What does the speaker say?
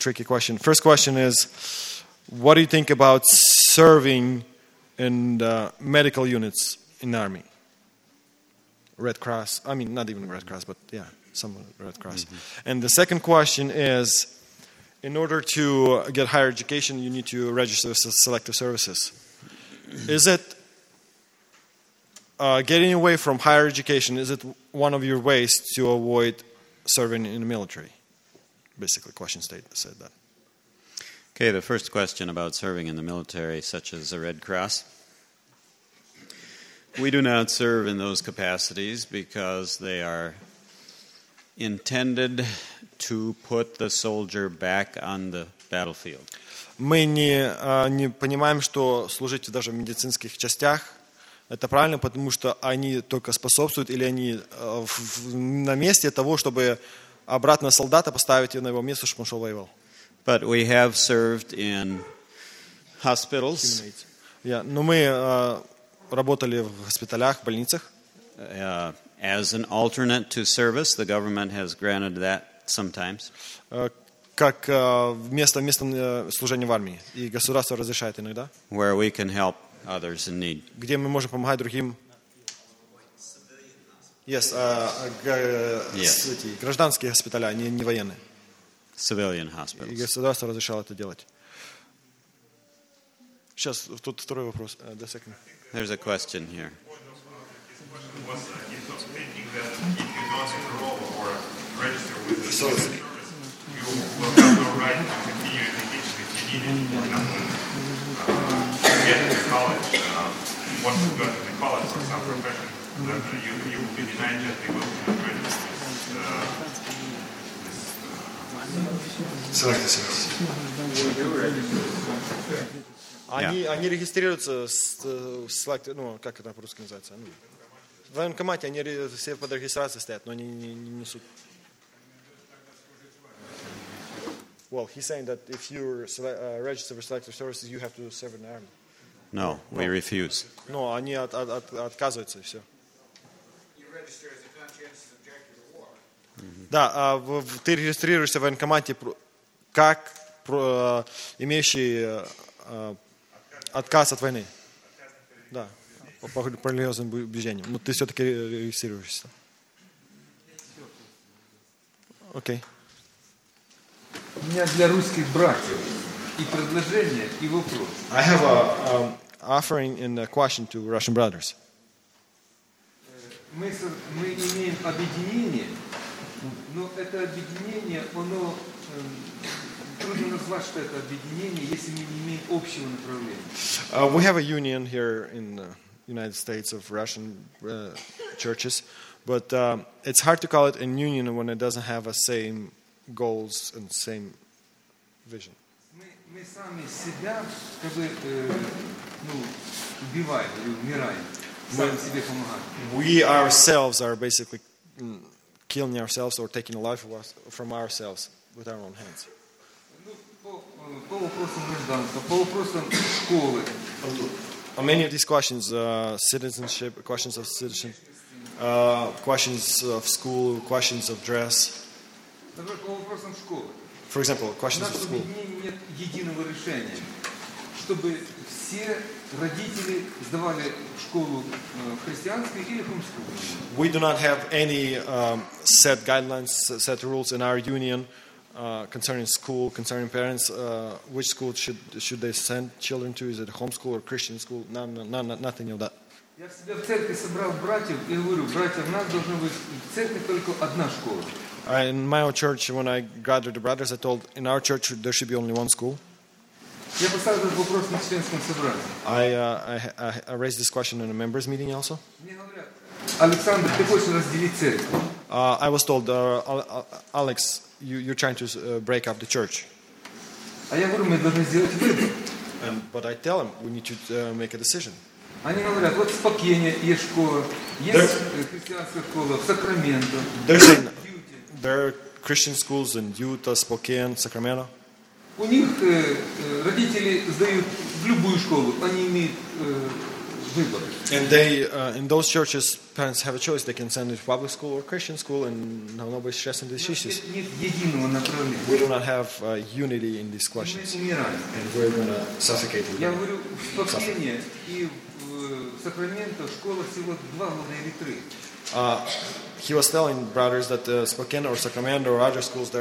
tricky question. First question is, what do you think about serving in medical units in the army? Red Cross. I mean, not even Red Cross, but yeah, some Red Cross. Mm-hmm. And the second question is, in order to get higher education, you need to register with selective services. Is it getting away from higher education, is it one of your ways to avoid serving in the military? Basically, question said that. Okay, the first question about serving in the military, such as the Red Cross. We do not serve in those capacities because they are intended to put the soldier back on the battlefield. Мы не понимаем, что служить даже в медицинских частях это правильно, потому что они только способствуют, или они на месте того, чтобы обратно солдата поставить на его место, чтобы он шел воевал. But we have served in hospitals. Yeah, но мы работали в госпиталях, в больницах. As an alternate to service, the government has granted that sometimes. Как вместо служения в армии, и государство разрешает иногда. Where we can help others in need. Где мы можем помогать другим. Yes, гражданские госпиталя, не военные. Civilian hospitals. И государство разрешало это делать. Сейчас тут второй вопрос. There's a question here. Get to college, once you go to the college for some profession, you will be denied just because you graduate. Они регистрируются как это по-русски называется? В военкомате они все под регистрацией стоят, но они не несут. Well, he's saying that if you're registered for selective services, you have to serve in the army. No, we refuse. No, они отказываются, и все. Да, ты регистрируешься в военкомате как имеющий отказ от войны. Да, по религиозным убеждениям. Но ты все-таки регистрируешься. Окей. У меня для русских братьев и предложение, и вопрос. I have an offering and a question to Russian brothers. Мы имеем объединение, но это объединение, оно трудно назвать, что это объединение, если мы не имеем общего направления. We have a union here in the United States of Russian churches, but it's hard to call it a union when it doesn't have the same goals and same vision. Мы сами себя как бы убиваем или умираем. Сами себе помогаем. We ourselves are basically killing ourselves or taking a life from ourselves with our own hands. По вопросам гражданства, по вопросам школы. Many of these questions, citizenship, questions of citizenship, questions of school, questions of dress. По вопросам школы. For example, questions of school. У нас нет единого решения, чтобы все родители сдавали школу христианскую или homeschool. We do not have any set guidelines, set rules in our union concerning school, concerning parents. Which school should they send children to? Is it a homeschool or Christian school? Nothing of that. Я всегда в церкви собрал братьев и говорю, братья, у нас должна быть в церкви только одна школа. In my own church, when I gathered the brothers, I told, in our church there should be only one school. Я поставил этот вопрос на членском собрании. I raised this question in a members meeting also. Мне говорят, Александр, ты хочешь разделить церковь? I was told, Alex, you're trying to break up the church. А я говорю, мы должны сделать выбор. But I tell them, we need to make a decision. Они говорят, вот в Спокене есть школа, есть христианская школа в Сакраменто. There are Christian schools in Utah, Spokane, Sacramento. У них родители сдают в любую школу, они имеют выбора. And they, in those churches, parents have a choice. They can send it to public school or Christian school, and nobody's stressing these issues. Нет единого направления. We do not have unity in these Мы questions, умираем. and we're going to suffocate. Я говорю, в Спокойне и в Сакраменто школа всего 2 года или 3. He was telling brothers that Spokane or Sacramento or other schools,